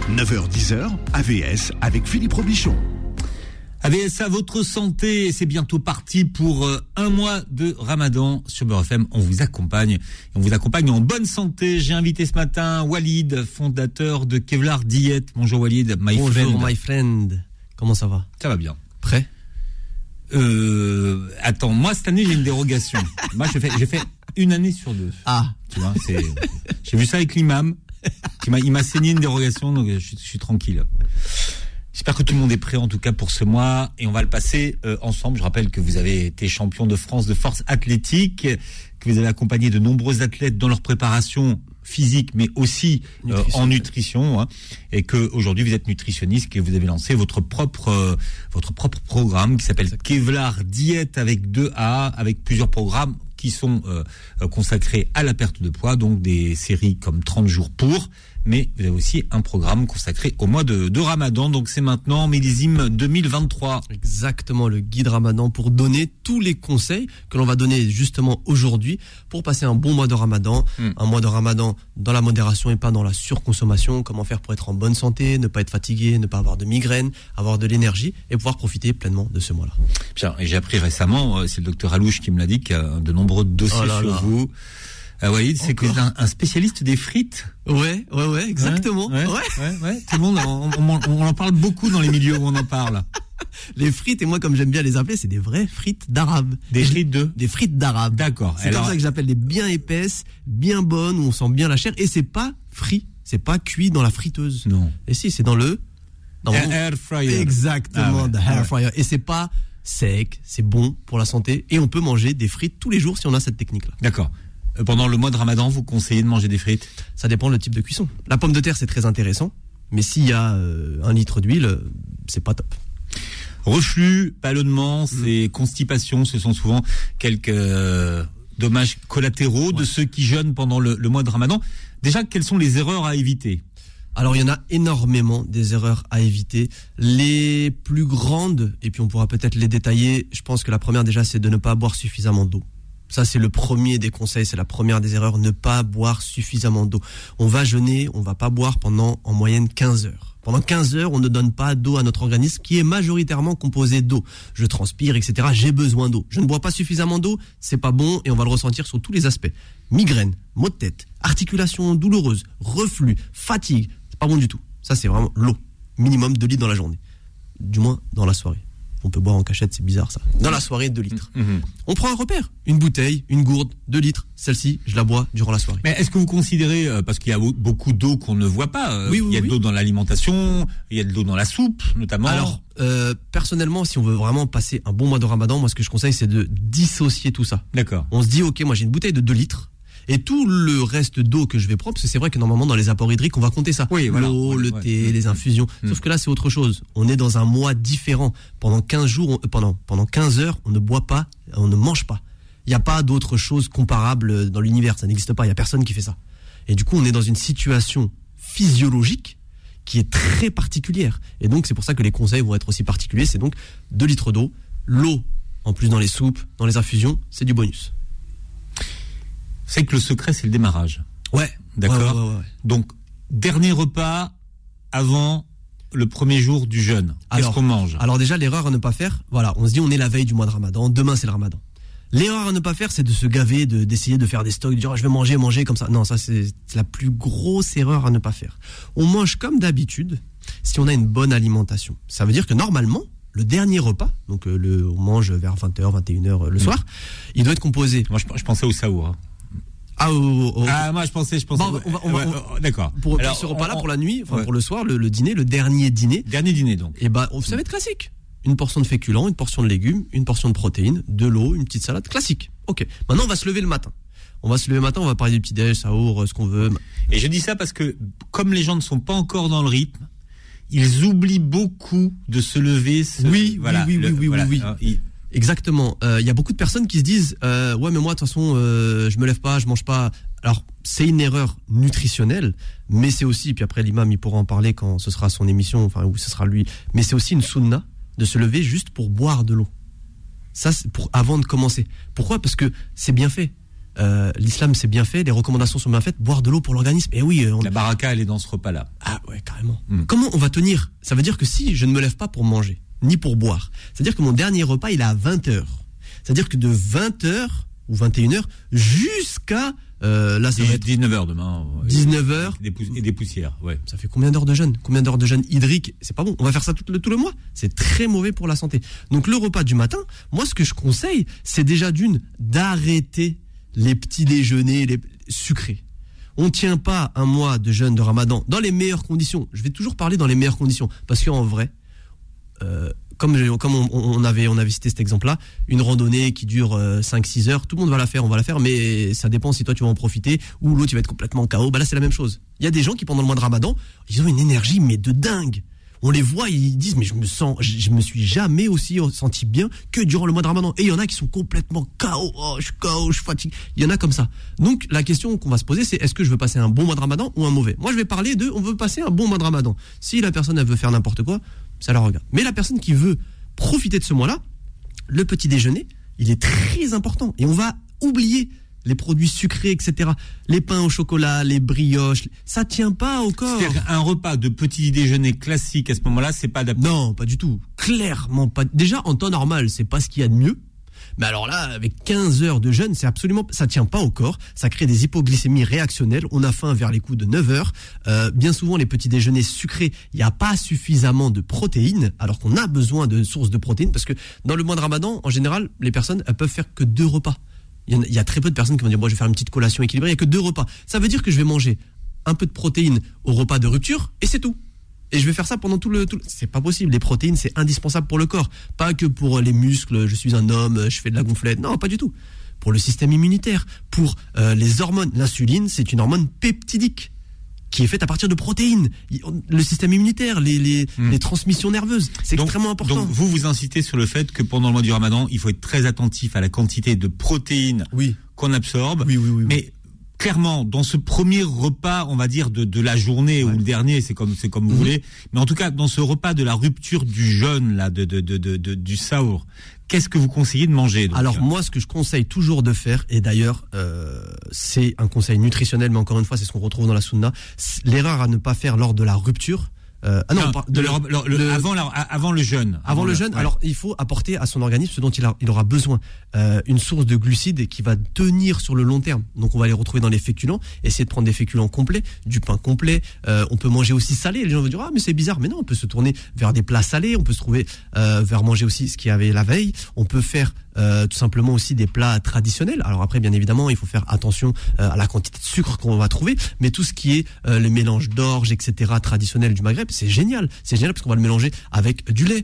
9h-10h, AVS avec Philippe Robichon. AVS à votre santé, c'est bientôt parti pour un mois de Ramadan sur Beurre FM. On vous accompagne en bonne santé. J'ai invité ce matin Walid, fondateur de Kevlar Diet. Bonjour Walid, Bonjour my friend. Comment ça va? Ça va bien. Prêt? Attends, moi cette année j'ai une dérogation. Moi j'ai fait une année sur deux. Ah, tu vois, j'ai vu ça avec l'imam. Il m'a saigné une dérogation, donc je suis tranquille. J'espère que tout le monde est prêt en tout cas pour ce mois et on va le passer ensemble. Je rappelle que vous avez été champion de France de force athlétique, que vous avez accompagné de nombreux athlètes dans leur préparation physique mais aussi en nutrition, hein, et que aujourd'hui vous êtes nutritionniste, que vous avez lancé votre propre programme qui s'appelle Kevlar Diet avec 2A, avec plusieurs programmes qui sont consacrés à la perte de poids, donc des séries comme 30 jours pour, mais vous avez aussi un programme consacré au mois de Ramadan, donc c'est maintenant millésime 2023. Exactement, le guide Ramadan pour donner tous les conseils que l'on va donner justement aujourd'hui pour passer un bon mois de Ramadan, un mois de Ramadan dans la modération et pas dans la surconsommation, comment faire pour être en bonne santé, ne pas être fatigué, ne pas avoir de migraine, avoir de l'énergie et pouvoir profiter pleinement de ce mois-là. Bien, et j'ai appris récemment, c'est le docteur Alouche qui me l'a dit, qu'il y a de nombreux dossiers sur vous. Walid, c'est que vous êtes un spécialiste des frites. Ouais, exactement. Ouais. Tout le monde, on en parle beaucoup dans les milieux où on en parle. Les frites, et moi, comme j'aime bien les appeler, c'est des vraies frites d'arabe. Des frites d'arabe. D'accord. C'est comme ça que j'appelle les bien épaisses, bien bonnes, où on sent bien la chair, et c'est pas frit. C'est pas cuit dans la friteuse. Non. Et si, c'est dans le air fryer. Exactement, air fryer. Et c'est pas sec, c'est bon pour la santé, et on peut manger des frites tous les jours si on a cette technique-là. D'accord. Pendant le mois de Ramadan, vous conseillez de manger des frites? Ça dépend le type de cuisson. La pomme de terre, c'est très intéressant, mais s'il y a 1 litre d'huile, c'est pas top. Reflux, ballonnement, c'est constipation, ce sont souvent quelques dommages collatéraux de ceux qui jeûnent pendant le mois de Ramadan. Déjà, quelles sont les erreurs à éviter? Alors, il y en a énormément des erreurs à éviter. Les plus grandes, et puis on pourra peut-être les détailler, je pense que la première déjà, c'est de ne pas boire suffisamment d'eau. Ça, c'est le premier des conseils, c'est la première des erreurs, ne pas boire suffisamment d'eau. On va jeûner, on va pas boire pendant en moyenne 15 heures. Pendant 15 heures, on ne donne pas d'eau à notre organisme qui est majoritairement composé d'eau. Je transpire, etc. J'ai besoin d'eau. Je ne bois pas suffisamment d'eau, c'est pas bon et on va le ressentir sur tous les aspects. Migraine, maux de tête, articulation douloureuse, reflux, fatigue, c'est pas bon du tout. Ça, c'est vraiment l'eau. Minimum 2 litres dans la journée. Du moins, dans la soirée. On peut boire en cachette, c'est bizarre ça. Dans la soirée, 2 litres. On prend un repère, une bouteille, une gourde, 2 litres. Celle-ci, je la bois durant la soirée. Mais est-ce que vous considérez, parce qu'il y a beaucoup d'eau qu'on ne voit pas, il y a de l'eau dans l'alimentation, il y a de l'eau dans la soupe notamment. Alors, personnellement, si on veut vraiment passer un bon mois de Ramadan, moi ce que je conseille, c'est de dissocier tout ça. D'accord. On se dit, ok, moi j'ai une bouteille de 2 litres. Et tout le reste d'eau que je vais prendre, parce que c'est vrai que normalement dans les apports hydriques, on va compter ça. Oui, voilà. L'eau, le thé, les infusions. Sauf que là, c'est autre chose. On est dans un mois différent. Pendant 15 jours, pendant 15 heures, on ne boit pas, on ne mange pas. Il n'y a pas d'autre chose comparable dans l'univers. Ça n'existe pas. Il n'y a personne qui fait ça. Et du coup, on est dans une situation physiologique qui est très particulière. Et donc, c'est pour ça que les conseils vont être aussi particuliers. C'est donc 2 litres d'eau, l'eau, en plus dans les soupes, dans les infusions, c'est du bonus. C'est que le secret, c'est le démarrage. Ouais. D'accord. Ouais. Donc, dernier repas avant le premier jour du jeûne. Qu'est-ce qu'on mange? Alors déjà, l'erreur à ne pas faire, voilà, on se dit on est la veille du mois de Ramadan, demain c'est le Ramadan. L'erreur à ne pas faire, c'est de se gaver, d'essayer de faire des stocks, de dire je vais manger comme ça. Non, ça c'est la plus grosse erreur à ne pas faire. On mange comme d'habitude si on a une bonne alimentation. Ça veut dire que normalement, le dernier repas, donc on mange vers 20h, 21h le soir, il doit être composé. Moi je pensais au saour. Hein. Moi je pensais. Bon, d'accord. Pour ce repas-là, pour la nuit, pour le soir, le dîner, le dernier dîner. Dernier dîner donc. Et ça va être classique. Une portion de féculents, une portion de légumes, une portion de protéines, de l'eau, une petite salade, classique. Ok. Maintenant on va se lever le matin. On va parler du petit-déj, saour, ce qu'on veut. Et je dis ça parce que comme les gens ne sont pas encore dans le rythme, ils oublient beaucoup de se lever. Oui. Exactement. Il y a beaucoup de personnes qui se disent ouais mais moi de toute façon je me lève pas, je mange pas. Alors c'est une erreur nutritionnelle, mais c'est aussi, puis après l'imam il pourra en parler quand ce sera son émission, enfin où ce sera lui, mais c'est aussi une sunna de se lever juste pour boire de l'eau. Ça c'est pour avant de commencer. Pourquoi? Parce que c'est bien fait. L'islam c'est bien fait, les recommandations sont bien faites, boire de l'eau pour l'organisme. Et oui, la baraka elle est dans ce repas-là. Ah ouais, carrément. Comment on va tenir? Ça veut dire que si je ne me lève pas pour manger, ni pour boire, c'est-à-dire que mon dernier repas, il est à 20h. C'est-à-dire que de 20h ou 21h jusqu'à... là, ça va être 19h demain. 19h. Et des poussières, ouais. Ça fait combien d'heures de jeûne? Combien d'heures de jeûne hydrique? C'est pas bon. On va faire ça tout le mois. C'est très mauvais pour la santé. Donc le repas du matin, moi ce que je conseille, c'est déjà d'arrêter les petits déjeuners sucrés. On ne tient pas un mois de jeûne de Ramadan dans les meilleures conditions. Je vais toujours parler dans les meilleures conditions. Parce qu'en vrai, comme on avait cité cet exemple-là, une randonnée qui dure 5-6 heures, tout le monde va la faire, on va la faire, mais ça dépend si toi tu vas en profiter ou l'autre tu vas être complètement KO. Bah là c'est la même chose. Il y a des gens qui pendant le mois de Ramadan, ils ont une énergie mais de dingue. On les voit, ils disent mais je me suis jamais aussi senti bien que durant le mois de Ramadan. Et il y en a qui sont complètement KO, je suis KO, je suis fatigué. Il y en a comme ça. Donc la question qu'on va se poser c'est est-ce que je veux passer un bon mois de Ramadan ou un mauvais? Moi je vais parler on veut passer un bon mois de Ramadan. Si la personne elle veut faire n'importe quoi, ça la regarde. Mais la personne qui veut profiter de ce mois-là, le petit déjeuner, il est très important. Et on va oublier les produits sucrés, etc. Les pains au chocolat, les brioches, ça tient pas au corps. C'est-à-dire qu'un repas de petit déjeuner classique à ce moment-là, c'est pas adapté. Non, pas du tout. Clairement pas. Déjà, en temps normal, c'est pas ce qu'il y a de mieux. Mais alors là, avec 15 heures de jeûne, ça tient pas au corps. Ça crée des hypoglycémies réactionnelles. On a faim vers les coups de 9 heures. Bien souvent, les petits déjeuners sucrés, il n'y a pas suffisamment de protéines, alors qu'on a besoin de sources de protéines, parce que dans le mois de Ramadan, en général, les personnes, elles peuvent faire que 2 repas. Il y a très peu de personnes qui vont dire, moi, je vais faire une petite collation équilibrée. Il n'y a que 2 repas. Ça veut dire que je vais manger un peu de protéines au repas de rupture, et c'est tout. Et je vais faire ça pendant tout le... C'est pas possible. Les protéines, c'est indispensable pour le corps. Pas que pour les muscles, je suis un homme, je fais de la gonflette. Non, pas du tout. Pour le système immunitaire, pour les hormones. L'insuline, c'est une hormone peptidique qui est faite à partir de protéines. Le système immunitaire, les transmissions nerveuses, c'est extrêmement important. Donc vous incitez sur le fait que pendant le mois du Ramadan, il faut être très attentif à la quantité de protéines qu'on absorbe. Oui. Mais clairement, dans ce premier repas, on va dire, de la journée, ou le dernier, c'est comme vous voulez, mais en tout cas, dans ce repas de la rupture du jeûne, là, du sahur, qu'est-ce que vous conseillez de manger donc? Alors moi, ce que je conseille toujours de faire, et d'ailleurs, c'est un conseil nutritionnel, mais encore une fois, c'est ce qu'on retrouve dans la sunna, l'erreur à ne pas faire lors de la rupture, avant le jeûne. Avant le jeûne, alors il faut apporter à son organisme ce dont il aura besoin. Une source de glucides qui va tenir sur le long terme. Donc on va les retrouver dans les féculents. Essayer de prendre des féculents complets, du pain complet. On peut manger aussi salé. Les gens vont dire mais c'est bizarre. Mais non, on peut se tourner vers des plats salés. On peut se trouver vers manger aussi ce qu'il y avait la veille. On peut faire tout simplement aussi des plats traditionnels. Alors après, bien évidemment, il faut faire attention à la quantité de sucre qu'on va trouver, mais tout ce qui est les mélanges d'orge, etc., traditionnels du Maghreb, c'est génial parce qu'on va le mélanger avec du lait.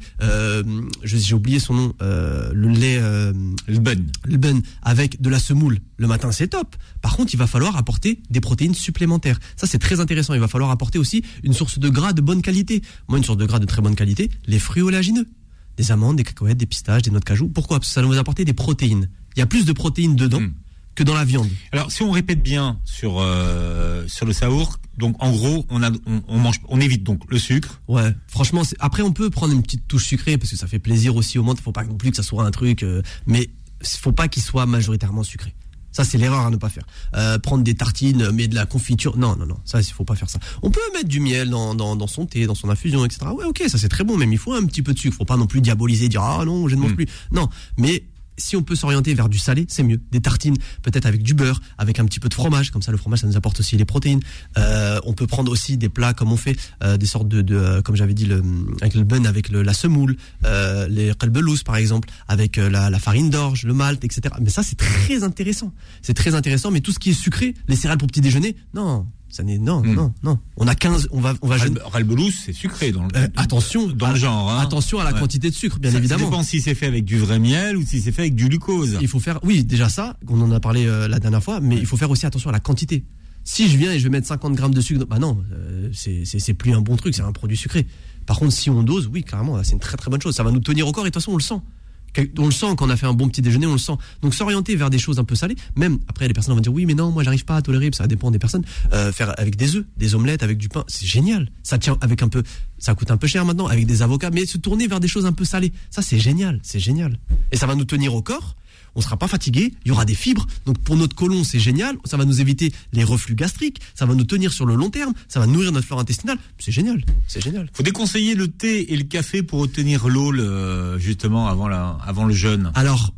J'ai oublié son nom, le lait, le bun, avec de la semoule. Le matin, c'est top. Par contre, il va falloir apporter des protéines supplémentaires. Ça, c'est très intéressant. Il va falloir apporter aussi une source de gras de bonne qualité. Moi, une source de gras de très bonne qualité, les fruits oléagineux. Des amandes, des cacahuètes, des pistaches, des noix de cajou. Pourquoi? Parce que ça va nous apporter des protéines. Il y a plus de protéines dedans que dans la viande. Alors, si on répète bien sur le sahur, donc en gros, on évite donc le sucre. Ouais, franchement, après on peut prendre une petite touche sucrée parce que ça fait plaisir aussi au monde. Faut pas non plus que ça soit un truc, mais faut pas qu'il soit majoritairement sucré. Ça, c'est l'erreur à ne pas faire. Prendre des tartines, mais de la confiture, non. Ça, il faut pas faire ça. On peut mettre du miel dans son thé, dans son infusion, etc. Ouais, ok, ça c'est très bon, même il faut un petit peu de sucre. Faut pas non plus diaboliser, dire ah non, je ne mange plus. Non, mais si on peut s'orienter vers du salé, c'est mieux. Des tartines, peut-être avec du beurre, avec un petit peu de fromage. Comme ça, le fromage, ça nous apporte aussi les protéines. On peut prendre aussi des plats comme on fait, des sortes de comme j'avais dit, avec le bun, avec la semoule, les qalbelous par exemple, avec la farine d'orge, le malt, etc. Mais ça, c'est très intéressant. C'est très intéressant. Mais tout ce qui est sucré, les céréales pour petit déjeuner, non. Ça n'est non. On a 15, on va Qalbelous, c'est sucré dans le attention dans le genre. Hein. Attention à la quantité de sucre, bien évidemment. Ça dépend si c'est fait avec du vrai miel ou si c'est fait avec du glucose. Il faut faire, oui, déjà ça, on en a parlé la dernière fois, mais il faut faire aussi attention à la quantité. Si je viens et je vais mettre 50 grammes de sucre, bah non, c'est plus un bon truc, c'est un produit sucré. Par contre, si on dose, oui, carrément, c'est une très très bonne chose. Ça va nous tenir au corps et de toute façon, on le sent. On le sent quand on a fait un bon petit déjeuner, on le sent. Donc s'orienter vers des choses un peu salées, même après les personnes vont dire oui mais non moi j'arrive pas à tolérer, ça dépend des personnes. Faire avec des œufs, des omelettes, avec du pain, c'est génial. Ça tient avec un peu, ça coûte un peu cher maintenant, avec des avocats, mais se tourner vers des choses un peu salées, ça c'est génial. Et ça va nous tenir au corps. on sera pas fatigué, il y aura des fibres. Donc pour notre côlon, c'est génial, ça va nous éviter les reflux gastriques, ça va nous tenir sur le long terme, ça va nourrir notre flore intestinale. C'est génial, c'est génial. Faut déconseiller le thé et le café pour obtenir l'eau justement avant le jeûne. Alors,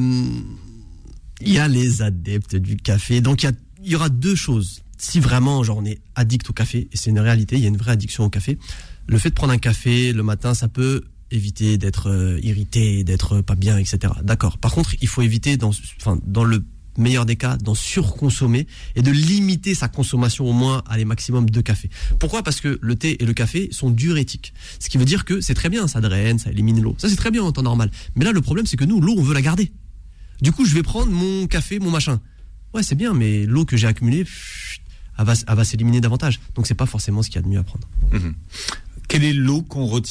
il y a les adeptes du café. Donc il y aura deux choses. Si vraiment on est addict au café, et c'est une réalité, il y a une vraie addiction au café, le fait de prendre un café le matin, ça peut éviter d'être irrité, d'être pas bien, etc. D'accord. Par contre, il faut éviter, dans le meilleur des cas, d'en surconsommer et de limiter sa consommation au moins à les maximum de café. Pourquoi ? Parce que le thé et le café sont diurétiques. Ce qui veut dire que c'est très bien, ça draine, ça élimine l'eau. Ça, c'est très bien en temps normal. Mais là, le problème, c'est que nous, l'eau, on veut la garder. Du coup, je vais prendre mon café, mon machin. Ouais, c'est bien, mais l'eau que j'ai accumulée, elle va s'éliminer davantage. Donc, c'est pas forcément ce qu'il y a de mieux à prendre. Mmh. Quelle est l'eau qu'on retient ?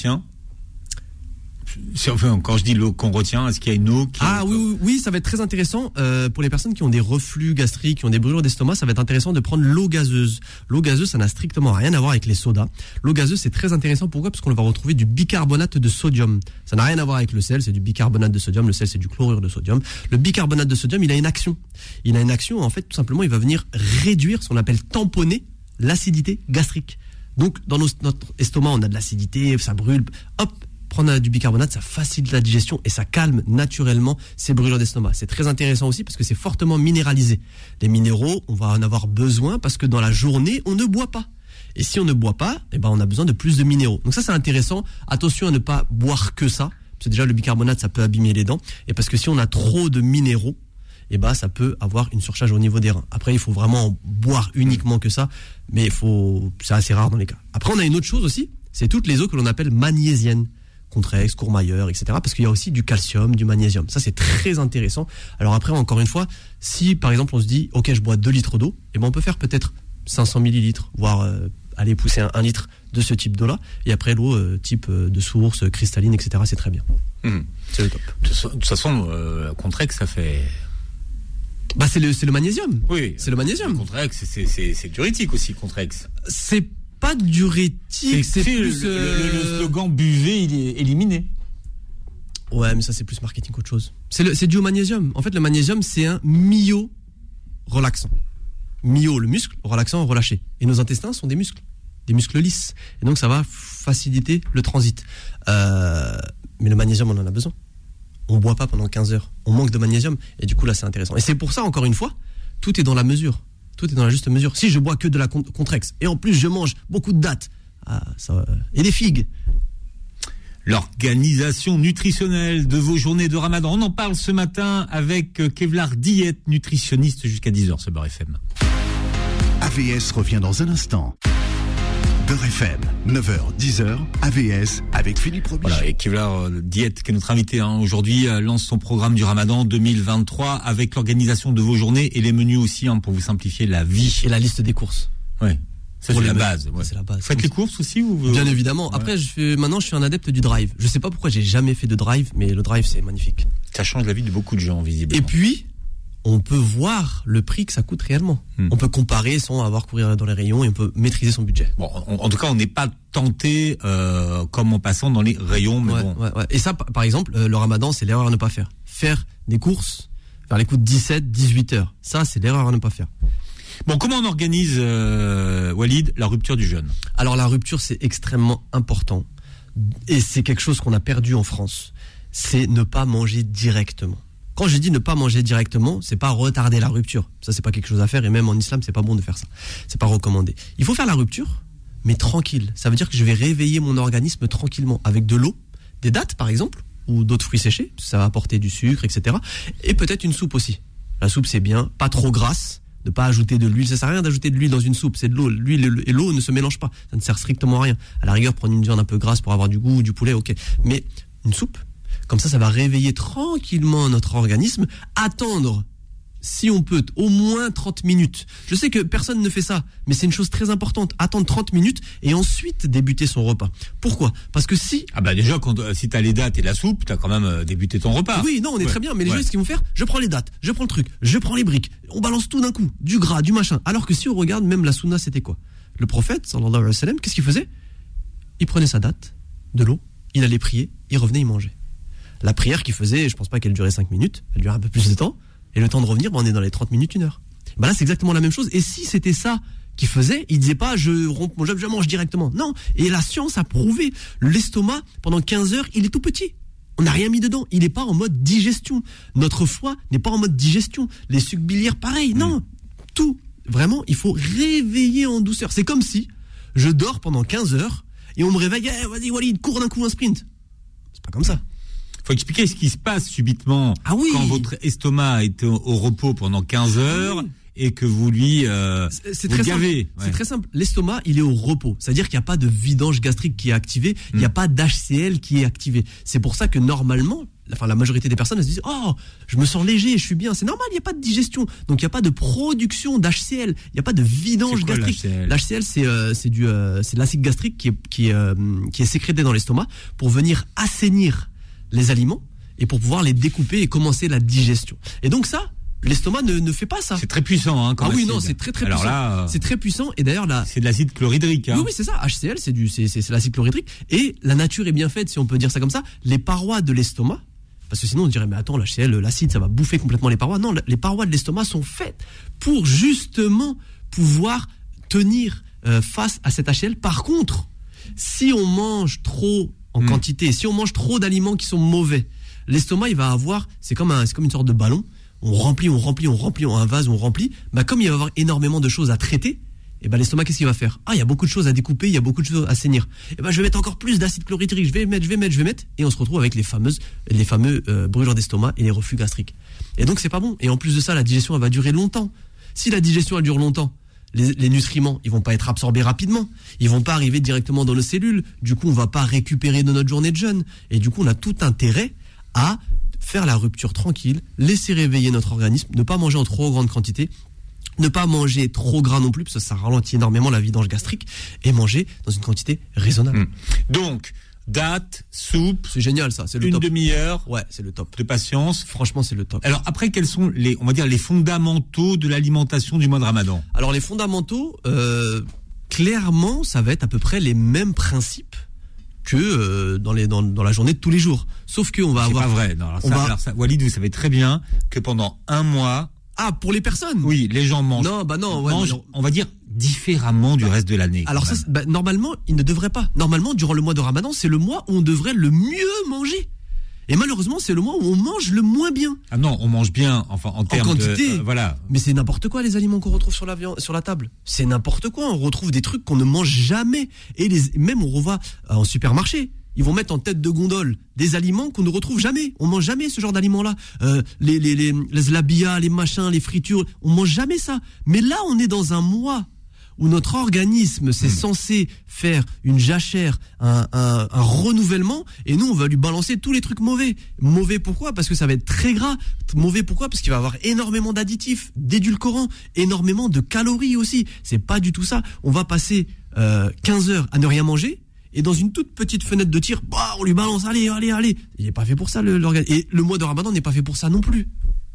Enfin, quand je dis l'eau qu'on retient, est-ce qu'il y a une eau qui... Oui, ça va être très intéressant. Pour les personnes qui ont des reflux gastriques, qui ont des brûlures d'estomac, ça va être intéressant de prendre l'eau gazeuse. L'eau gazeuse, ça n'a strictement rien à voir avec les sodas. L'eau gazeuse, c'est très intéressant. Pourquoi ? Parce qu'on va retrouver du bicarbonate de sodium. Ça n'a rien à voir avec le sel, c'est du bicarbonate de sodium. Le sel, c'est du chlorure de sodium. Le bicarbonate de sodium, il a une action. En fait, tout simplement, il va venir réduire ce qu'on appelle tamponner l'acidité gastrique. Donc, dans notre estomac, on a de l'acidité, ça brûle. Hop, prendre du bicarbonate, ça facilite la digestion et ça calme naturellement ces brûlures d'estomac. C'est très intéressant aussi parce que c'est fortement minéralisé. Les minéraux, on va en avoir besoin parce que dans la journée, on ne boit pas. Et si on ne boit pas, on a besoin de plus de minéraux. Donc ça, c'est intéressant. Attention à ne pas boire que ça. Parce que déjà, le bicarbonate, ça peut abîmer les dents. Et parce que si on a trop de minéraux, ça peut avoir une surcharge au niveau des reins. Après, il faut vraiment boire uniquement que ça. Mais c'est assez rare dans les cas. Après, on a une autre chose aussi. C'est toutes les eaux que l'on appelle magnésiennes. Contrex, Courmayeur, etc. Parce qu'il y a aussi du calcium, du magnésium. Ça, c'est très intéressant. Alors après, encore une fois, si par exemple on se dit, ok, je bois 2 litres d'eau, on peut faire peut-être 500 millilitres, voire aller pousser 1 litre de ce type d'eau-là. Et après, l'eau type de source, cristalline, etc. C'est très bien. C'est le top. De toute façon, Contrex, ça fait... c'est le magnésium. Oui. C'est le magnésium. Contrex, c'est diurétique aussi, Contrex. C'est pas diurétique, c'est plus... Le slogan buvez, il est éliminé. Ouais, mais ça c'est plus marketing qu'autre chose. C'est dû au magnésium. En fait, le magnésium, c'est un myo-relaxant. Myo, le muscle, relaxant, relâché. Et nos intestins sont des muscles lisses. Et donc ça va faciliter le transit. Mais le magnésium, on en a besoin. On boit pas pendant 15 heures. On manque de magnésium. Et du coup, là, c'est intéressant. Et c'est pour ça, encore une fois, tout est dans la mesure. Tout est dans la juste mesure. Si je bois que de la Contrex et en plus je mange beaucoup de dattes et des figues. L'organisation nutritionnelle de vos journées de Ramadan. On en parle ce matin avec Kevlar Diète, nutritionniste jusqu'à 10h sur Beurre FM. AVS revient dans un instant. Beurre FM, 9h, 10h, AVS avec Philippe Robichon. Voilà, et Kevlar Diète, qui est notre invité aujourd'hui, lance son programme du Ramadan 2023 avec l'organisation de vos journées et les menus aussi pour vous simplifier la vie. Et la liste des courses. Oui, ça c'est la base. Ouais. C'est la base. Vous faites les courses aussi ou... Bien évidemment. Ouais. Après, maintenant je suis un adepte du drive. Je sais pas pourquoi j'ai jamais fait de drive, mais le drive c'est magnifique. Ça change la vie de beaucoup de gens visiblement. Et puis, on peut voir le prix que ça coûte réellement. On peut comparer sans avoir courir dans les rayons et on peut maîtriser son budget. Bon, en tout cas, on n'est pas tenté comme en passant dans les rayons. Mais ouais. Et ça, par exemple, le Ramadan, c'est l'erreur à ne pas faire. Faire des courses vers les coups de 17, 18 heures. Ça, c'est l'erreur à ne pas faire. Bon, comment on organise, Walid, la rupture du jeûne ? Alors, la rupture, c'est extrêmement important. Et c'est quelque chose qu'on a perdu en France. C'est ne pas manger directement. Quand je dis ne pas manger directement, c'est pas retarder la rupture. Ça, c'est pas quelque chose à faire et même en islam, c'est pas bon de faire ça. C'est pas recommandé. Il faut faire la rupture, mais tranquille. Ça veut dire que je vais réveiller mon organisme tranquillement avec de l'eau, des dattes par exemple, ou d'autres fruits séchés. Ça va apporter du sucre, etc. Et peut-être une soupe aussi. La soupe, c'est bien, pas trop grasse, ne pas ajouter de l'huile. Ça sert à rien d'ajouter de l'huile dans une soupe. C'est de l'eau. L'huile et l'eau ne se mélangent pas. Ça ne sert strictement à rien. À la rigueur, prendre une viande un peu grasse pour avoir du goût, du poulet, ok. Mais une soupe, comme ça va réveiller tranquillement notre organisme. Attendre, si on peut, au moins 30 minutes. Je sais que personne ne fait ça, mais c'est une chose très importante. Attendre 30 minutes et ensuite débuter son repas. Pourquoi ? Parce que si... déjà, si t'as les dattes et la soupe, t'as quand même débuté ton repas. Oui, non, on est très bien. Mais les gens, ce qu'ils vont faire, je prends les dattes, je prends le truc, je prends les briques. On balance tout d'un coup. Du gras, du machin. Alors que si on regarde, même la sunna, c'était quoi ? Le prophète, sallallahu alayhi wa sallam, qu'est-ce qu'il faisait ? Il prenait sa date, de l'eau, il allait prier, il revenait, il mangeait. La prière qu'il faisait, je pense pas qu'elle durait 5 minutes, elle durait un peu plus de temps. Et le temps de revenir, on est dans les 30 minutes, 1 heure. Bah là, c'est exactement la même chose. Et si c'était ça qu'il faisait, il disait pas je mange directement. Non. Et la science a prouvé, l'estomac, pendant 15 heures, il est tout petit. On n'a rien mis dedans. Il n'est pas en mode digestion. Notre foie n'est pas en mode digestion. Les sucs biliaires, pareil. Non. Tout. Vraiment, il faut réveiller en douceur. C'est comme si je dors pendant 15 heures et on me réveille, vas-y Walid, cours d'un coup un sprint. C'est pas comme ça. Faut expliquer ce qui se passe subitement quand votre estomac est au repos pendant 15 heures et que vous lui c'est très gavez. Simple. Ouais. C'est très simple. L'estomac, il est au repos. C'est-à-dire qu'il n'y a pas de vidange gastrique qui est activé, il n'y a pas d'HCl qui est activé. C'est pour ça que normalement, la majorité des personnes elles se disent je me sens léger, je suis bien. C'est normal, il n'y a pas de digestion. Donc il n'y a pas de production d'HCl, il n'y a pas de vidange gastrique. L'HCl, c'est de l'acide gastrique qui est sécrété dans l'estomac pour venir assainir les aliments et pour pouvoir les découper et commencer la digestion. Et donc ça, l'estomac ne fait pas ça. C'est très puissant, comme oui, acide. Non, c'est très très Alors puissant. Là, c'est très puissant et d'ailleurs là, c'est de l'acide chlorhydrique. Oui, c'est ça. HCl, c'est l'acide chlorhydrique et la nature est bien faite, si on peut dire ça comme ça. Les parois de l'estomac, parce que sinon on dirait mais attends, l'HCl, l'acide, ça va bouffer complètement les parois. Non, les parois de l'estomac sont faites pour justement pouvoir tenir face à cet HCl. Par contre, si on mange trop en quantité, si on mange trop d'aliments qui sont mauvais, l'estomac il va avoir, c'est comme une sorte de ballon. On remplit un vase, on remplit. Bah comme il va y avoir énormément de choses à traiter, et bah l'estomac qu'est-ce qu'il va faire ? Il y a beaucoup de choses à découper, il y a beaucoup de choses à saisir. Et bah je vais mettre encore plus d'acide chlorhydrique, je vais mettre, et on se retrouve avec les fameux brûlures d'estomac et les reflux gastriques. Et donc c'est pas bon. Et en plus de ça, la digestion elle va durer longtemps. Si la digestion elle dure longtemps, les nutriments, ils vont pas être absorbés rapidement. Ils vont pas arriver directement dans nos cellules. Du coup, on va pas récupérer de notre journée de jeûne. Et du coup, on a tout intérêt à faire la rupture tranquille, laisser réveiller notre organisme, ne pas manger en trop grande quantité, ne pas manger trop gras non plus, parce que ça ralentit énormément la vidange gastrique, et manger dans une quantité raisonnable. Donc, date, soupe. C'est génial ça, c'est le top. Une demi-heure. Ouais, c'est le top. De patience. Franchement, c'est le top. Alors après, quels sont les fondamentaux de l'alimentation du mois de Ramadan ? Alors les fondamentaux, clairement, ça va être à peu près les mêmes principes que dans la journée de tous les jours. Sauf qu'on va avoir... C'est pas vrai. Non, alors ça, Walid, vous savez très bien que pendant un mois... Ah, pour les personnes ? Oui, les gens mangent. Mangent, on va dire, différemment du reste de l'année. Alors ça, normalement, ils ne devraient pas. Normalement, durant le mois de Ramadan, c'est le mois où on devrait le mieux manger. Et malheureusement, c'est le mois où on mange le moins bien. Ah non, on mange bien, enfin en termes quantité. Voilà. Mais c'est n'importe quoi les aliments qu'on retrouve sur la table. C'est n'importe quoi. On retrouve des trucs qu'on ne mange jamais. Et même on va en supermarché, ils vont mettre en tête de gondole des aliments qu'on ne retrouve jamais. On mange jamais ce genre d'aliments-là. Les zlabia, les machins, les fritures, on mange jamais ça. Mais là, on est dans un mois où notre organisme c'est censé faire une jachère, un renouvellement, et nous on va lui balancer tous les trucs mauvais. Mauvais pourquoi ? Parce que ça va être très gras. Mauvais pourquoi ? Parce qu'il va avoir énormément d'additifs, d'édulcorants, énormément de calories aussi. C'est pas du tout ça. On va passer 15 heures à ne rien manger, et dans une toute petite fenêtre de tir, on lui balance, allez. Il n'est pas fait pour ça l'organisme. Et le mois de Ramadan n'est pas fait pour ça non plus.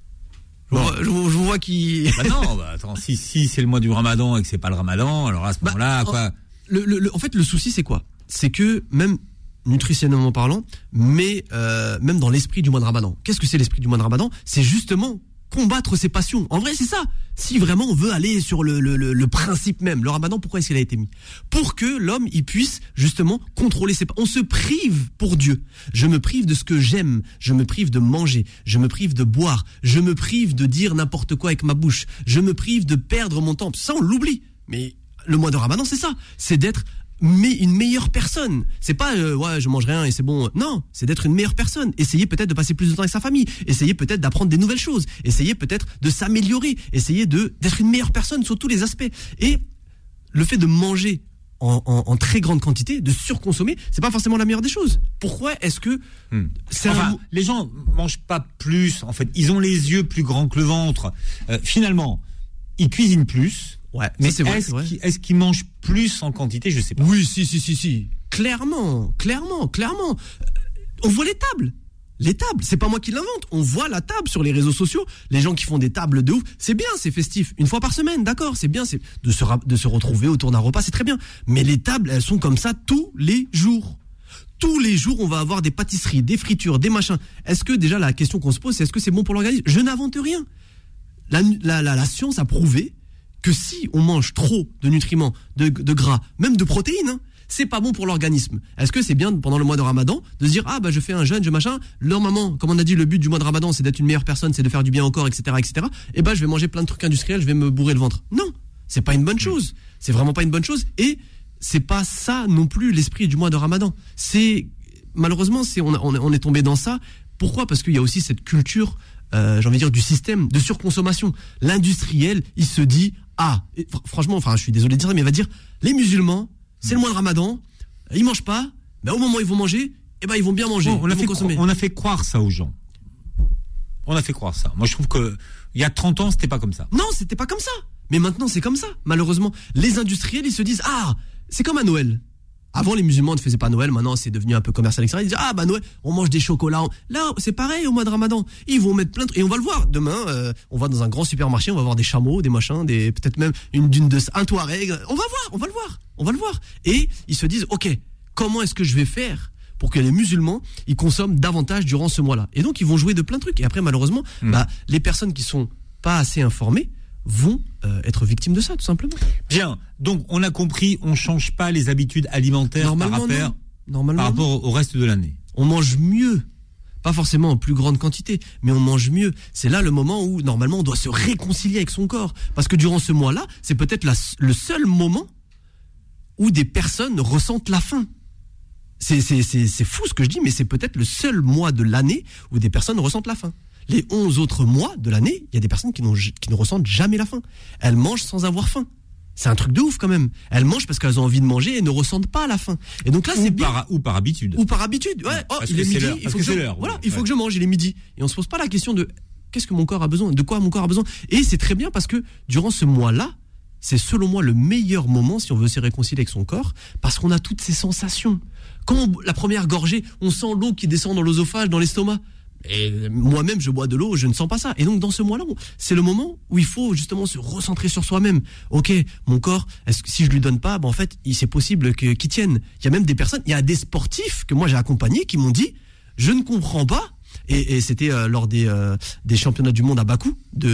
Je vous vois qui... Attends, si c'est le mois du Ramadan et que c'est pas le Ramadan, alors à ce moment-là, quoi. En fait, le souci, c'est quoi ? C'est que, même nutritionnellement parlant, mais même dans l'esprit du mois de Ramadan. Qu'est-ce que c'est l'esprit du mois de Ramadan ? C'est justement combattre ses passions. En vrai, c'est ça. Si vraiment on veut aller sur le principe même, le Ramadan, pourquoi est-ce qu'il a été mis ? Pour que l'homme, il puisse justement contrôler ses passions. On se prive pour Dieu. Je me prive de ce que j'aime. Je me prive de manger. Je me prive de boire. Je me prive de dire n'importe quoi avec ma bouche. Je me prive de perdre mon temps. Ça, on l'oublie. Mais le mois de Ramadan, c'est ça. C'est d'être une meilleure personne. C'est pas je mange rien et c'est bon. Non, c'est d'être une meilleure personne. Essayez peut-être de passer plus de temps avec sa famille. Essayez peut-être d'apprendre des nouvelles choses. Essayez peut-être de s'améliorer. Essayez d'être une meilleure personne sur tous les aspects. Et le fait de manger en très grande quantité, de surconsommer, c'est pas forcément la meilleure des choses. Pourquoi est-ce que les gens mangent pas plus, en fait, ils ont les yeux plus grands que le ventre. Finalement, ils cuisinent plus. Ouais, mais c'est vrai, est-ce qu'ils mangent plus en quantité ? Je sais pas. Oui, si. Clairement. On voit les tables. C'est pas moi qui l'invente. On voit la table sur les réseaux sociaux. Les gens qui font des tables de ouf. C'est bien, c'est festif. Une fois par semaine, d'accord, c'est bien. C'est de se retrouver autour d'un repas, c'est très bien. Mais les tables, elles sont comme ça tous les jours. tous les jours, on va avoir des pâtisseries, des fritures, des machins. Est-ce que déjà la question qu'on se pose, c'est est-ce que c'est bon pour l'organisme ? Je n'invente rien. La science a prouvé que si on mange trop de nutriments, de gras, même de protéines, hein, c'est pas bon pour l'organisme. Est-ce que c'est bien pendant le mois de Ramadan de se dire je fais un jeûne, je machin, normalement, comme on a dit, le but du mois de Ramadan c'est d'être une meilleure personne, c'est de faire du bien au corps, etc., etc. Et je vais manger plein de trucs industriels, je vais me bourrer le ventre. Non, c'est pas une bonne chose. C'est vraiment pas une bonne chose. Et c'est pas ça non plus l'esprit du mois de Ramadan. C'est malheureusement on est tombé dans ça. Pourquoi ? Parce qu'il y a aussi cette culture, j'ai envie de dire, du système de surconsommation. L'industriel, il se dit franchement, je suis désolé de dire ça, mais il va dire les musulmans, c'est le mois de Ramadan, ils mangent pas, mais au moment où ils vont manger, ils vont bien manger. On a fait croire ça aux gens. On a fait croire ça. Moi, je trouve que il y a 30 ans, c'était pas comme ça. Non, c'était pas comme ça. Mais maintenant, c'est comme ça. Malheureusement, les industriels, ils se disent c'est comme à Noël. Avant, les musulmans ne faisaient pas Noël. Maintenant, c'est devenu un peu commercial, etc. Ils disent Noël, on mange des chocolats. Là, c'est pareil au mois de Ramadan. Ils vont mettre plein de trucs. Et on va le voir demain. On va dans un grand supermarché. On va voir des chameaux, des machins, peut-être même un Touareg. On va le voir. Et ils se disent ok, comment est-ce que je vais faire pour que les musulmans ils consomment davantage durant ce mois-là ? Et donc, ils vont jouer de plein de trucs. Et après, malheureusement, les personnes qui sont pas assez informées vont être victimes de ça, tout simplement. Bien, donc on a compris, on change pas les habitudes alimentaires par rapport au reste de l'année. On mange mieux, pas forcément en plus grande quantité, mais on mange mieux. C'est là le moment où normalement on doit se réconcilier avec son corps, parce que durant ce mois-là, c'est peut-être le seul moment où des personnes ressentent la faim. C'est fou ce que je dis, mais c'est peut-être le seul mois de l'année où des personnes ressentent la faim. Les 11 autres mois de l'année, il y a des personnes qui ne ressentent jamais la faim. Elles mangent sans avoir faim. C'est un truc de ouf quand même. Elles mangent parce qu'elles ont envie de manger et ne ressentent pas la faim. Et donc là, c'est bien. Ou par habitude. Ou par habitude. Ouais. Il est midi. Il faut que je mange. Il est midi. Et on se pose pas la question de qu'est-ce que mon corps a besoin, de quoi mon corps a besoin. Et c'est très bien parce que durant ce mois-là, c'est selon moi le meilleur moment si on veut se réconcilier avec son corps, parce qu'on a toutes ces sensations. Quand la première gorgée, on sent l'eau qui descend dans l'œsophage, dans l'estomac. Et moi-même, je bois de l'eau, je ne sens pas ça. Et donc, dans ce mois-là, c'est le moment où il faut justement se recentrer sur soi-même. Ok, mon corps, si je lui donne pas, en fait, c'est possible qu'il tienne. Il y a même des personnes, il y a des sportifs que moi j'ai accompagnés qui m'ont dit, je ne comprends pas. Et c'était lors des championnats du monde à Bakou,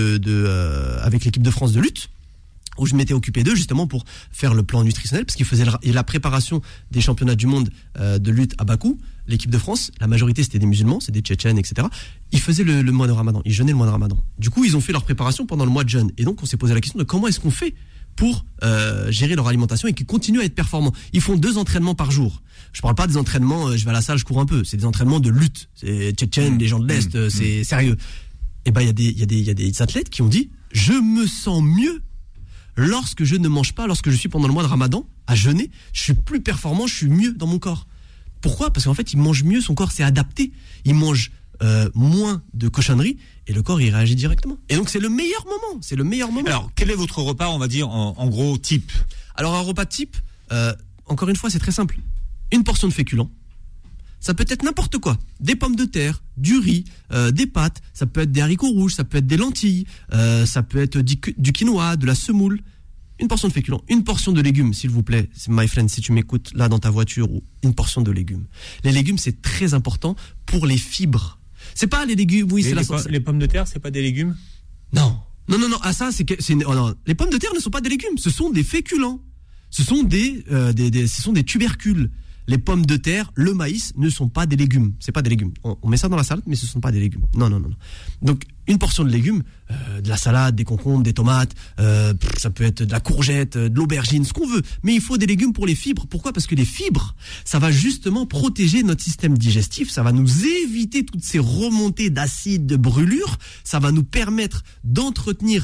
avec l'équipe de France de lutte, où je m'étais occupé d'eux justement pour faire le plan nutritionnel, parce qu'ils faisaient la préparation des championnats du monde de lutte à Bakou. L'équipe de France, la majorité c'était des musulmans, c'est des Tchétchènes, etc. Ils faisaient le mois de Ramadan, ils jeûnaient le mois de Ramadan. Du coup, ils ont fait leur préparation pendant le mois de jeûne. Et donc, on s'est posé la question de comment est-ce qu'on fait pour gérer leur alimentation et qu'ils continuent à être performants. Ils font 2 entraînements par jour. Je parle pas des entraînements, je vais à la salle, je cours un peu. C'est des entraînements de lutte. C'est Tchétchènes, les gens de l'Est, c'est sérieux. Et il y a des athlètes qui ont dit, je me sens mieux lorsque je ne mange pas, lorsque je suis pendant le mois de Ramadan à jeûner, je suis plus performant, je suis mieux dans mon corps. Pourquoi ? Parce qu'en fait, il mange mieux, son corps s'est adapté. Il mange moins de cochonneries et le corps, il réagit directement. Et donc, c'est le meilleur moment. Alors, quel est votre repas, on va dire, en gros, type ? Alors, un repas type, encore une fois, c'est très simple. Une portion de féculents. Ça peut être n'importe quoi. Des pommes de terre, du riz, des pâtes. Ça peut être des haricots rouges, ça peut être des lentilles. Ça peut être du quinoa, de la semoule. Une portion de féculents, une portion de légumes, s'il vous plaît. My friend, si tu m'écoutes là dans ta voiture, ou une portion de légumes. Les légumes, c'est très important pour les fibres. C'est pas les légumes, oui, c'est les pommes de terre, c'est pas des légumes ? Non. Ça, non. Les pommes de terre ne sont pas des légumes, ce sont des féculents. Ce sont des tubercules. Les pommes de terre, le maïs ne sont pas des légumes. C'est pas des légumes. On met ça dans la salade, mais ce ne sont pas des légumes. Non. Donc, une portion de légumes, de la salade, des concombres, des tomates, ça peut être de la courgette, de l'aubergine, ce qu'on veut. Mais il faut des légumes pour les fibres. Pourquoi ? Parce que les fibres, ça va justement protéger notre système digestif. Ça va nous éviter toutes ces remontées d'acide, de brûlure. Ça va nous permettre d'entretenir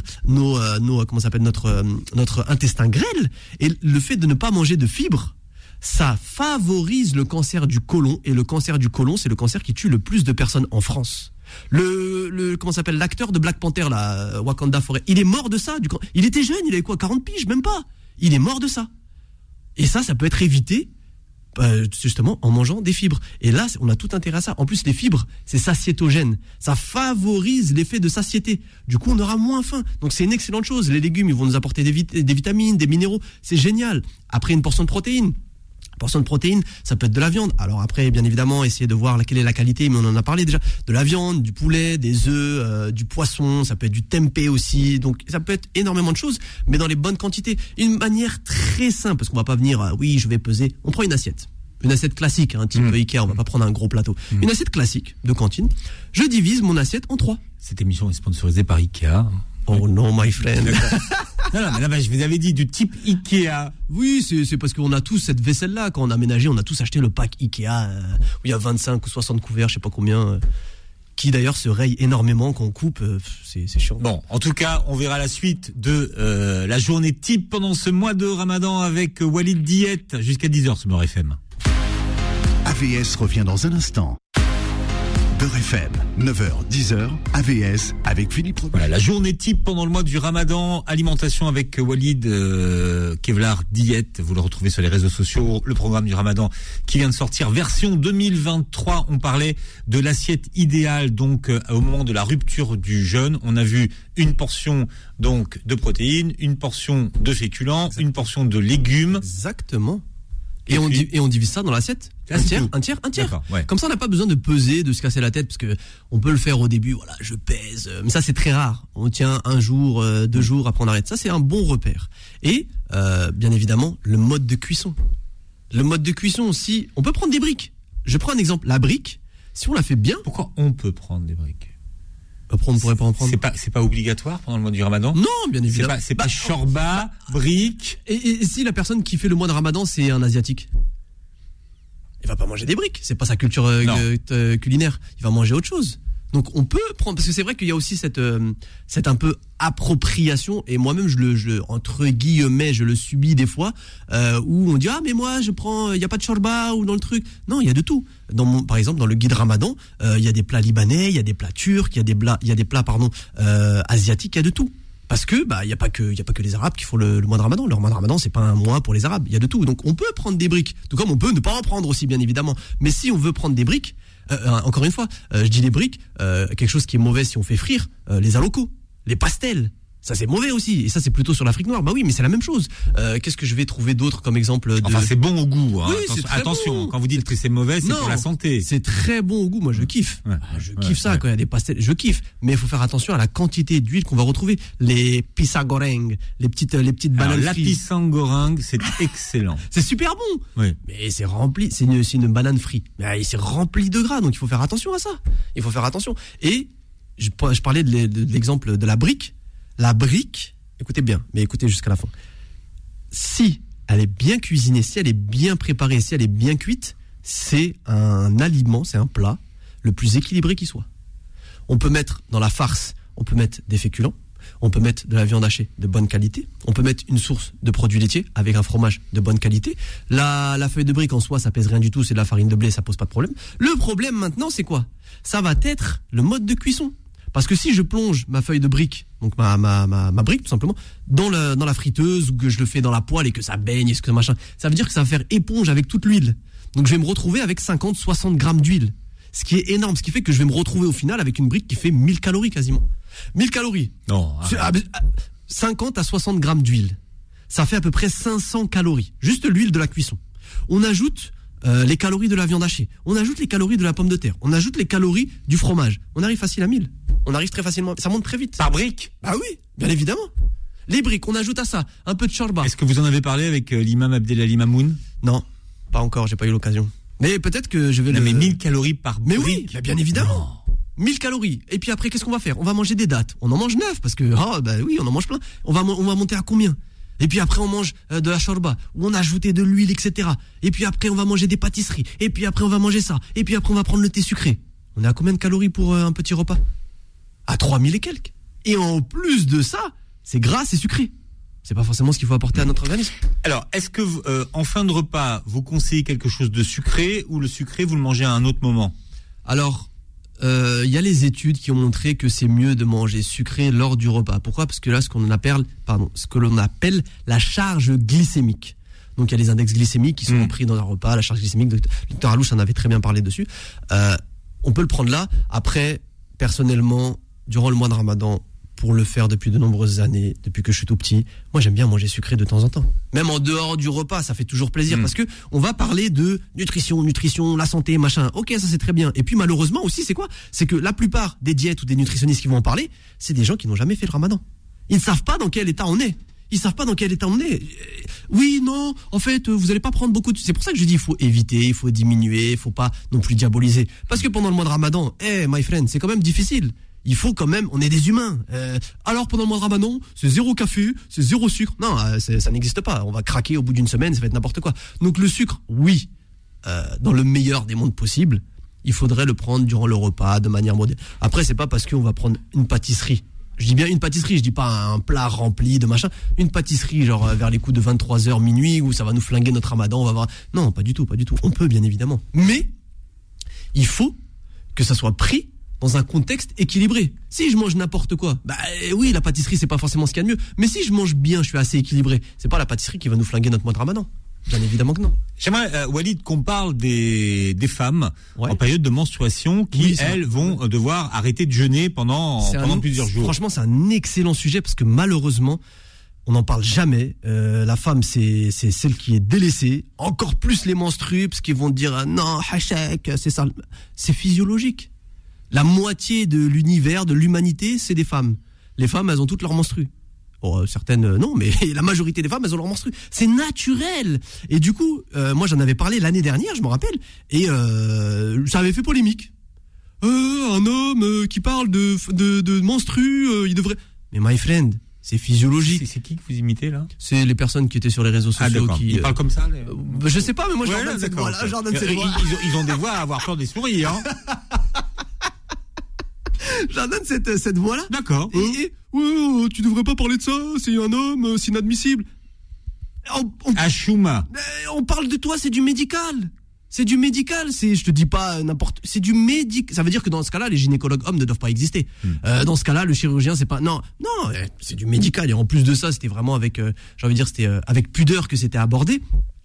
notre intestin grêle. Et le fait de ne pas manger de fibres, ça favorise le cancer du côlon, et le cancer du côlon, c'est le cancer qui tue le plus de personnes en France. L'acteur de Black Panther, là, Wakanda Forever, il est mort de ça. Il était jeune, il avait quoi, 40 piges, même pas. Il est mort de ça. Et ça peut être évité justement en mangeant des fibres. Et là, on a tout intérêt à ça. En plus, les fibres, c'est satiétogène. Ça favorise l'effet de satiété. Du coup, on aura moins faim. Donc, c'est une excellente chose. Les légumes, ils vont nous apporter des vitamines, des minéraux. C'est génial. Après, une portion de protéines. Portion de protéines, ça peut être de la viande. Alors après, bien évidemment, essayer de voir quelle est la qualité, mais on en a parlé déjà. De la viande, du poulet, des œufs, du poisson, ça peut être du tempeh aussi. Donc ça peut être énormément de choses, mais dans les bonnes quantités. Une manière très simple, parce qu'on va pas venir, oui, je vais peser. On prend une assiette. Une assiette classique, type Ikea, on va pas prendre un gros plateau. Une assiette classique de cantine. Je divise mon assiette en 3. Cette émission est sponsorisée par Ikea. Oh non, my friend. Non, mais là, je vous avais dit du type Ikea. Oui, c'est parce qu'on a tous cette vaisselle-là. Quand on a aménagé, on a tous acheté le pack Ikea où il y a 25 ou 60 couverts, je sais pas combien, qui d'ailleurs se rayent énormément quand on coupe. C'est chiant. Bon, en tout cas, on verra la suite de la journée type pendant ce mois de Ramadan avec Walid Diète jusqu'à 10h sur Beurre FM. AVS revient dans un instant. Beurre FM, 9h, 10h, AVS avec Philippe Robinet. Voilà, la journée type pendant le mois du Ramadan, alimentation avec Walid Kevlar Diète. Vous le retrouvez sur les réseaux sociaux. Le programme du Ramadan qui vient de sortir, version 2023. On parlait de l'assiette idéale, donc au moment de la rupture du jeûne. On a vu une portion donc de protéines, une portion de féculents, une portion de légumes. Exactement. Et on divise ça dans l'assiette. Un tiers. Ouais. Comme ça, on n'a pas besoin de peser, de se casser la tête, parce que on peut le faire au début. Voilà, je pèse. Mais ça, c'est très rare. On tient un jour, 2 jours, après on arrête. Ça, c'est un bon repère. Et bien évidemment, le mode de cuisson. Le mode de cuisson aussi. On peut prendre des briques. Je prends un exemple. La brique, si on la fait bien. Pourquoi on peut prendre des briques? Après, on ne pourrait pas en prendre. C'est pas obligatoire pendant le mois du Ramadan? Non, bien évidemment. C'est pas shorba, briques. Et si la personne qui fait le mois de Ramadan, c'est un asiatique? Il va pas manger des briques, c'est pas sa culture culinaire. Il va manger autre chose. Donc on peut prendre, parce que c'est vrai qu'il y a aussi cette un peu appropriation, et moi-même je entre guillemets je le subis des fois, où on dit mais moi je prends, il y a pas de shorba ou dans le truc. Non, il y a de tout. Par exemple dans le guide Ramadan, il y a des plats libanais, il y a des plats turcs, il y a des plats asiatiques, il y a de tout. Parce que il y a pas que les Arabes qui font le mois de Ramadan. Le mois de Ramadan, c'est pas un mois pour les Arabes. Il y a de tout. Donc on peut prendre des briques, tout comme on peut ne pas en prendre aussi, bien évidemment. Mais si on veut prendre des briques, encore une fois, je dis les briques, quelque chose qui est mauvais si on fait frire, les alocos, les pastels. Ça c'est mauvais aussi, et ça c'est plutôt sur l'Afrique noire. Bah oui, mais c'est la même chose. Qu'est-ce que je vais trouver d'autre comme exemple Enfin, c'est bon au goût. Oui, attention, bon. quand vous dites que c'est mauvais, c'est pour la santé. C'est très bon au goût. Moi, je kiffe. Je kiffe ça quand il y a des pastels. Je kiffe. Mais il faut faire attention à la quantité d'huile qu'on va retrouver. Les pisang goreng, les petites bananes la frites. pisang goreng, c'est excellent. C'est super bon. Oui. Mais c'est rempli. C'est une banane frite. Mais c'est rempli de gras. Donc il faut faire attention à ça. Il faut faire attention. Et je parlais de l'exemple de la brique. La brique. Écoutez bien, mais écoutez jusqu'à la fin. Si elle est bien cuisinée, si elle est bien préparée, si elle est bien cuite, c'est un aliment, c'est un plat le plus équilibré qui soit. On peut mettre dans la farce, on peut mettre des féculents, on peut mettre de la viande hachée de bonne qualité, on peut mettre une source de produits laitiers avec un fromage de bonne qualité. La feuille de brique en soi, ça pèse rien du tout, c'est de la farine de blé, ça pose pas de problème. Le problème maintenant, c'est quoi? Ça va être le mode de cuisson. Parce que si je plonge ma feuille de brique, donc ma brique tout simplement, dans la friteuse, ou que je le fais dans la poêle et que ça baigne, et que machin, ça veut dire que ça va faire éponge avec toute l'huile. Donc je vais me retrouver avec 50-60 grammes d'huile. Ce qui est énorme, ce qui fait que je vais me retrouver au final avec une brique qui fait 1000 calories quasiment. 1000 calories. Non. 50 à 60 grammes d'huile. Ça fait à peu près 500 calories. Juste l'huile de la cuisson. On ajoute les calories de la viande hachée. On ajoute les calories de la pomme de terre. On ajoute les calories du fromage. On arrive facile à 1000. On arrive très facilement. Ça monte très vite. Par brique? Ah oui, bien évidemment. Les briques, on ajoute à ça un peu de shorba. Est-ce que vous en avez parlé avec l'imam Abdelali Mamoun? Non, pas encore, j'ai pas eu l'occasion. Mais peut-être que je vais mais 1000 calories par brique. Mais oui, mais bien évidemment. Non. 1000 calories. Et puis après, qu'est-ce qu'on va faire? On va manger des dattes. On en mange 9 parce que, oui, on en mange plein. On va monter à combien? Et puis après, on mange de la shorba, où on a ajouté de l'huile, etc. Et puis après, on va manger des pâtisseries. Et puis après, on va manger ça. Et puis après, on va prendre le thé sucré. On est à combien de calories pour un petit repas? À 3000 et quelques. Et en plus de ça, c'est gras, c'est sucré. C'est pas forcément ce qu'il faut apporter à notre organisme. Alors, est-ce que en fin de repas, vous conseillez quelque chose de sucré, ou le sucré, vous le mangez à un autre moment? Alors, il y a les études qui ont montré que c'est mieux de manger sucré lors du repas. Pourquoi? Parce que là, ce que l'on appelle la charge glycémique. Donc, il y a les index glycémiques qui sont pris dans un repas, la charge glycémique. Le docteur Alouche en avait très bien parlé dessus. On peut le prendre là. Après, personnellement, durant le mois de Ramadan, pour le faire depuis de nombreuses années, depuis que je suis tout petit. Moi, j'aime bien manger sucré de temps en temps. Même en dehors du repas, ça fait toujours plaisir parce que on va parler de nutrition, la santé, machin. Ok, ça c'est très bien. Et puis malheureusement aussi, c'est quoi ? C'est que la plupart des diètes ou des nutritionnistes qui vont en parler, c'est des gens qui n'ont jamais fait le ramadan. Ils ne savent pas dans quel état on est. Oui, non, en fait, vous allez pas prendre beaucoup de... C'est pour ça que je dis, il faut éviter, il faut diminuer, il faut pas non plus diaboliser. Parce que pendant le mois de Ramadan, my friend, c'est quand même difficile. Il faut quand même, on est des humains. Alors pendant le mois de Ramadan, c'est 0 café, c'est 0 sucre. Non, ça n'existe pas. On va craquer au bout d'une semaine, ça va être n'importe quoi. Donc le sucre, oui, dans le meilleur des mondes possibles, il faudrait le prendre durant le repas, de manière modérée. Après, c'est pas parce qu'on va prendre une pâtisserie. Je dis bien une pâtisserie, je dis pas un plat rempli de machin. Une pâtisserie, genre vers les coups de 23h, minuit, où ça va nous flinguer notre Ramadan, on va voir. Non, pas du tout. On peut, bien évidemment. Mais, il faut que ça soit pris dans un contexte équilibré. Si je mange n'importe quoi, oui, la pâtisserie, c'est pas forcément ce qu'il y a de mieux. Mais si je mange bien, je suis assez équilibré, c'est pas la pâtisserie qui va nous flinguer notre mois de Ramadan. Bien évidemment que non. J'aimerais, Walid, qu'on parle des femmes en période de menstruation qui, elles, vont devoir arrêter de jeûner pendant plusieurs jours. Franchement, c'est un excellent sujet parce que malheureusement, on n'en parle jamais. La femme, c'est celle qui est délaissée. Encore plus les menstrues, parce qu'ils vont dire non, hachek, c'est ça. C'est physiologique. La moitié de l'univers, de l'humanité, c'est des femmes. Les femmes, elles ont toutes leurs menstrues. Bon, certaines non, mais la majorité des femmes, elles ont leur menstru. C'est naturel. Et du coup, moi j'en avais parlé l'année dernière, je me rappelle, et ça avait fait polémique. Un homme qui parle de menstru, il devrait... Mais my friend, c'est physiologique. C'est qui que vous imitez là ? C'est les personnes qui étaient sur les réseaux sociaux. Qui ils parlent comme ça je sais pas, mais moi je leur donne cette voix-là. Ils ont des voix à avoir peur des souris, hein. J'en donne cette voix-là. D'accord. Et tu devrais pas parler de ça, c'est un homme, c'est inadmissible. Achouma. On parle de toi, c'est du médical. C'est du médical, je te dis pas n'importe, c'est du médical. Ça veut dire que dans ce cas-là, les gynécologues hommes ne doivent pas exister. Dans ce cas-là, le chirurgien, c'est pas, non, c'est du médical. Et en plus de ça, c'était vraiment avec, c'était avec pudeur que c'était abordé.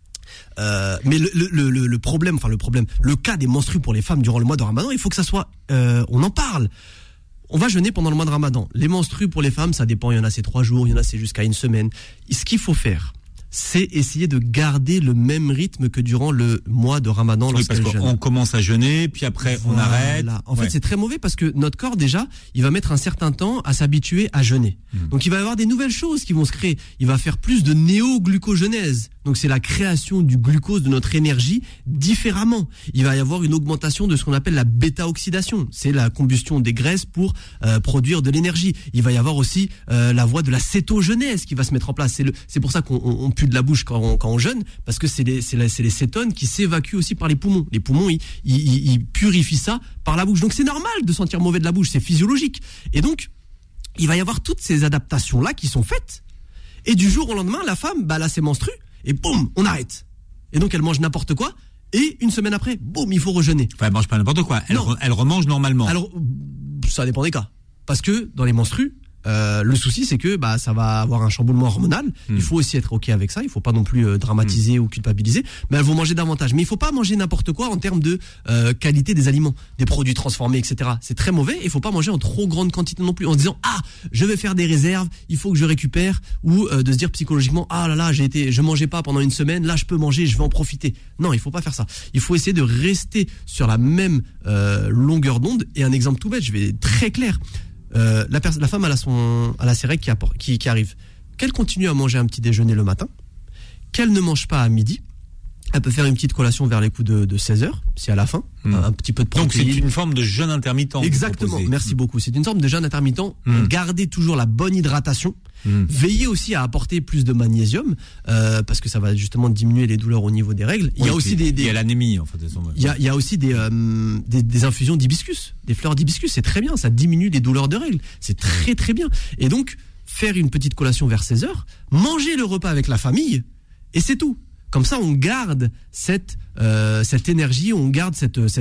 Mais le problème, le cas des menstrues pour les femmes durant le mois de Ramadan, il faut que ça soit, on en parle. On va jeûner pendant le mois de Ramadan. Les menstrues pour les femmes, ça dépend. Il y en a c'est 3 jours, il y en a c'est jusqu'à 1 semaine. Et ce qu'il faut faire, c'est essayer de garder le même rythme que durant le mois de Ramadan. Oui, parce qu'on commence à jeûner, puis après on arrête. En fait, c'est très mauvais parce que notre corps, déjà, il va mettre un certain temps à s'habituer à jeûner. Donc il va y avoir des nouvelles choses qui vont se créer. Il va faire plus de néoglucogenèse. Donc c'est la création du glucose, de notre énergie, différemment. Il va y avoir une augmentation de ce qu'on appelle la bêta-oxydation. C'est la combustion des graisses pour produire de l'énergie. Il va y avoir aussi la voie de la cétogenèse qui va se mettre en place. C'est pour ça qu'on pue de la bouche quand on jeûne, parce que c'est les cétones qui s'évacuent aussi par les poumons. Les poumons, ils purifient ça par la bouche. Donc c'est normal de sentir mauvais de la bouche, c'est physiologique. Et donc, il va y avoir toutes ces adaptations-là qui sont faites. Et du jour au lendemain, la femme, elle a ses menstrues, et boum, on arrête. Et donc elle mange n'importe quoi, et 1 semaine après, boum, il faut rejeûner. Enfin, elle mange pas n'importe quoi, elle remange normalement. Alors, ça dépend des cas. Parce que dans les menstrues, le souci c'est que ça va avoir un chamboulement hormonal. Il faut aussi être ok avec ça. Il faut pas non plus dramatiser ou culpabiliser. Mais elles vont manger davantage. Mais il faut pas manger n'importe quoi en termes de qualité des aliments, des produits transformés, etc. C'est très mauvais. Il faut pas manger en trop grande quantité non plus. En se disant je vais faire des réserves, il faut que je récupère, ou de se dire psychologiquement je mangeais pas pendant 1 semaine, là je peux manger, je vais en profiter. Non, il faut pas faire ça. Il faut essayer de rester sur la même longueur d'onde. Et un exemple tout bête, je vais être très clair. La femme elle a ses règles qui arrivent. Qu'elle continue à manger un petit déjeuner le matin, qu'elle ne mange pas à midi, elle peut faire une petite collation vers les coups de 16h, si elle a faim, un petit peu de protéines. Donc c'est une forme de jeûne intermittent. Exactement, merci beaucoup. C'est une forme de jeûne intermittent. Gardez toujours la bonne hydratation. Veillez aussi à apporter plus de magnésium, parce que ça va justement diminuer les douleurs au niveau des règles. Il y a aussi il y a l'anémie en fait. Il y a aussi des infusions d'hibiscus, des fleurs d'hibiscus, c'est très bien, ça diminue les douleurs de règles. C'est très très bien. Et donc faire une petite collation vers 16h, manger le repas avec la famille, et c'est tout. Comme ça, on garde cette énergie, on garde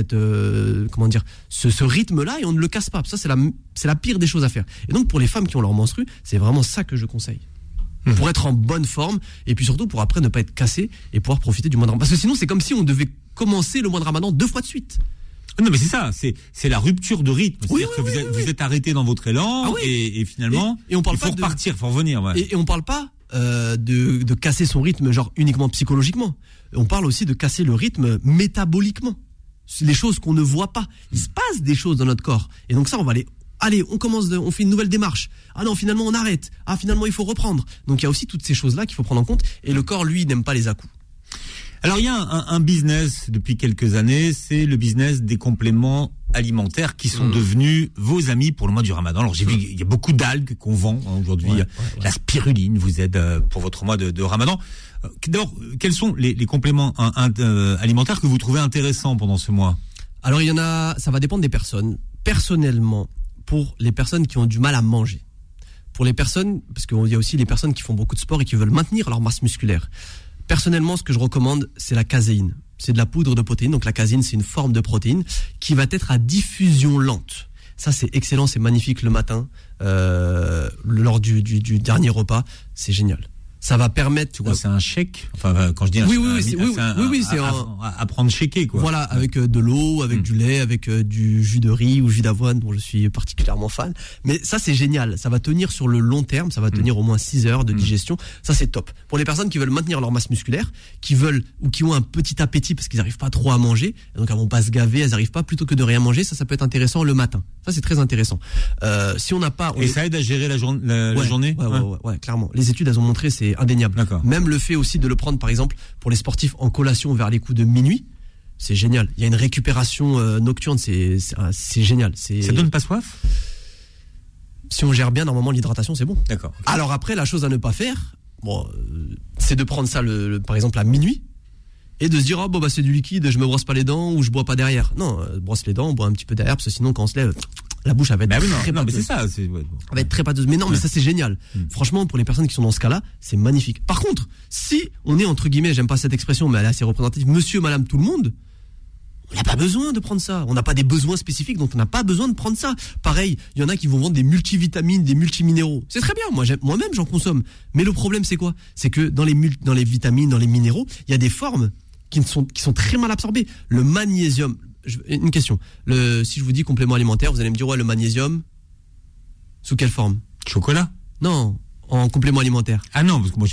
ce rythme-là, et on ne le casse pas. Ça, c'est la pire des choses à faire. Et donc, pour les femmes qui ont leur menstru, c'est vraiment ça que je conseille. Pour être en bonne forme, et puis surtout pour après ne pas être cassé et pouvoir profiter du mois de Ramadan. Parce que sinon, c'est comme si on devait commencer le mois de Ramadan 2 fois de suite. Non, mais c'est ça, c'est la rupture de rythme. C'est-à-dire que vous êtes arrêté dans votre élan et finalement, et on parle il faut repartir, il faut revenir. Ouais. Et on parle pas de casser son rythme genre uniquement psychologiquement. On parle aussi de casser le rythme métaboliquement. Les choses qu'on ne voit pas. Il se passe des choses dans notre corps. Et donc ça, on va allez, on fait une nouvelle démarche. Ah non, finalement, on arrête. Ah, finalement, il faut reprendre. Donc il y a aussi toutes ces choses-là qu'il faut prendre en compte. Et le corps, lui, n'aime pas les à-coups. Alors il y a un business depuis quelques années, c'est le business des compléments alimentaires qui sont devenus vos amis pour le mois du Ramadan. Alors j'ai vu il y a beaucoup d'algues qu'on vend aujourd'hui. La spiruline vous aide pour votre mois de Ramadan. D'abord, quels sont les compléments alimentaires que vous trouvez intéressants pendant ce mois? Alors il y en a, ça va dépendre des personnes. Personnellement, pour les personnes qui ont du mal à manger, pour les personnes, parce qu'il y a aussi les personnes qui font beaucoup de sport et qui veulent maintenir leur masse musculaire. Personnellement, ce que je recommande, c'est la caséine. C'est de la poudre de protéines. Donc la caséine, c'est une forme de protéine qui va être à diffusion lente. Ça, c'est excellent, c'est magnifique le matin, lors du dernier repas. C'est génial. Ça va permettre, tu vois. C'est un shake. Enfin, quand je dis c'est à prendre shaké, quoi. Voilà, avec de l'eau, avec du lait, avec du jus de riz ou jus d'avoine, dont je suis particulièrement fan. Mais ça, c'est génial. Ça va tenir sur le long terme. Ça va tenir au moins 6 heures de digestion. Ça, c'est top. Pour les personnes qui veulent maintenir leur masse musculaire, qui veulent ou qui ont un petit appétit parce qu'ils n'arrivent pas trop à manger, donc elles vont pas se gaver, elles n'arrivent pas, plutôt que de rien manger, ça peut être intéressant le matin. Ça, c'est très intéressant. Si on n'a pas, ça aide à gérer la journée. Ouais, clairement. Les études, elles ont montré, c'est indéniable. D'accord. Même le fait aussi de le prendre, par exemple, pour les sportifs en collation vers les coups de minuit, c'est génial. Il y a une récupération nocturne, c'est génial. Ça donne pas soif? Si on gère bien, normalement, l'hydratation, c'est bon. D'accord. Alors après, la chose à ne pas faire, c'est de prendre ça, par exemple, à minuit, et de se dire, c'est du liquide, je me brosse pas les dents ou je bois pas derrière. Non, brosse les dents, on boit un petit peu derrière, parce que sinon, quand on se lève, la bouche, elle va être très pâteuse. Mais c'est ça. Elle va être très pâteuse. Mais non, mais ça, c'est génial. Franchement, pour les personnes qui sont dans ce cas-là, c'est magnifique. Par contre, si on est, entre guillemets, j'aime pas cette expression, mais elle est assez représentative, monsieur, madame, tout le monde, on n'a pas besoin de prendre ça. On n'a pas des besoins spécifiques, donc on n'a pas besoin de prendre ça. Pareil, il y en a qui vont vendre des multivitamines, des multiminéraux. C'est très bien, moi-même, j'en consomme. Mais le problème, c'est quoi? C'est que dans les vitamines, dans les minéraux, il y a des formes qui sont très mal absorbées. Le magnésium, une question. Si je vous dis complément alimentaire, vous allez me dire, le magnésium, sous quelle forme? Chocolat? Non, en complément alimentaire. Ah non, parce que moi,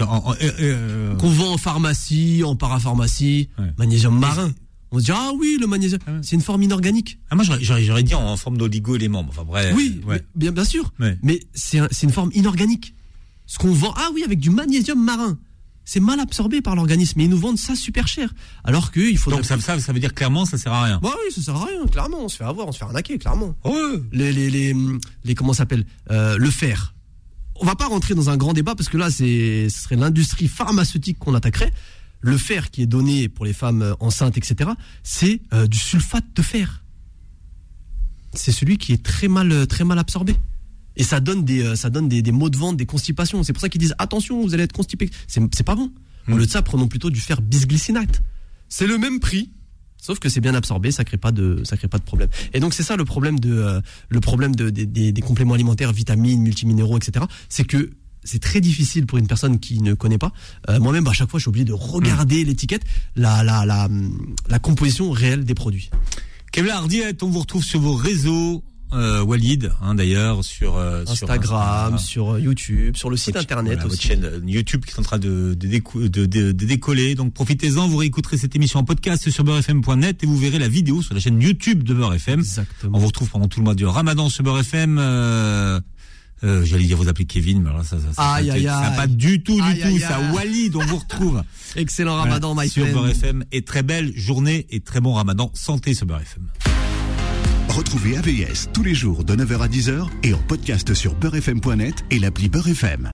qu'on vend en pharmacie, en parapharmacie, magnésium marin. On se dit, oui, le magnésium, c'est une forme inorganique. Ah, moi, j'aurais dit en forme d'oligo-élément. Enfin, bref. Oui, bien sûr. Ouais. Mais c'est une forme inorganique. Ce qu'on vend, avec du magnésium marin. C'est mal absorbé par l'organisme, et ils nous vendent ça super cher. Alors qu'il faut. Donc ça veut dire clairement, ça sert à rien. Oui, ça sert à rien, clairement. On se fait avoir, on se fait arnaquer, clairement. Ouais. Les comment ça s'appelle, le fer. On va pas rentrer dans un grand débat parce que là, ce serait l'industrie pharmaceutique qu'on attaquerait. Le fer qui est donné pour les femmes enceintes, etc., c'est du sulfate de fer. C'est celui qui est très mal absorbé. Et ça donne des maux de ventre, des constipations. C'est pour ça qu'ils disent attention, vous allez être constipé. C'est pas bon. Au lieu de ça, prenons plutôt du fer bisglycinate. C'est le même prix, sauf que c'est bien absorbé, ça crée pas de problème. Et donc c'est ça le problème des compléments alimentaires, vitamines, multiminéraux, etc. C'est que c'est très difficile pour une personne qui ne connaît pas. Moi-même, à chaque fois, je suis obligé de regarder l'étiquette, la composition réelle des produits. Kevlar Hardiet, on vous retrouve sur vos réseaux. Walid, d'ailleurs, sur Instagram, sur YouTube, sur le site internet aussi. Votre chaîne YouTube qui est en train de décoller. Donc profitez-en, vous réécouterez cette émission en podcast sur beurrefm.net et vous verrez la vidéo sur la chaîne YouTube de Beurre FM. Exactement. On vous retrouve pendant tout le mois du Ramadan sur Beurre FM. J'allais dire vous appelez Kevin, mais alors ça pas du tout, ça Walid, on vous retrouve. Excellent Ramadan, my friend. Sur Beurre FM et très belle journée et très bon Ramadan. Santé sur Beurre FM. Retrouvez AVS tous les jours de 9h à 10h et en podcast sur beurrefm.net et l'appli Beurre FM.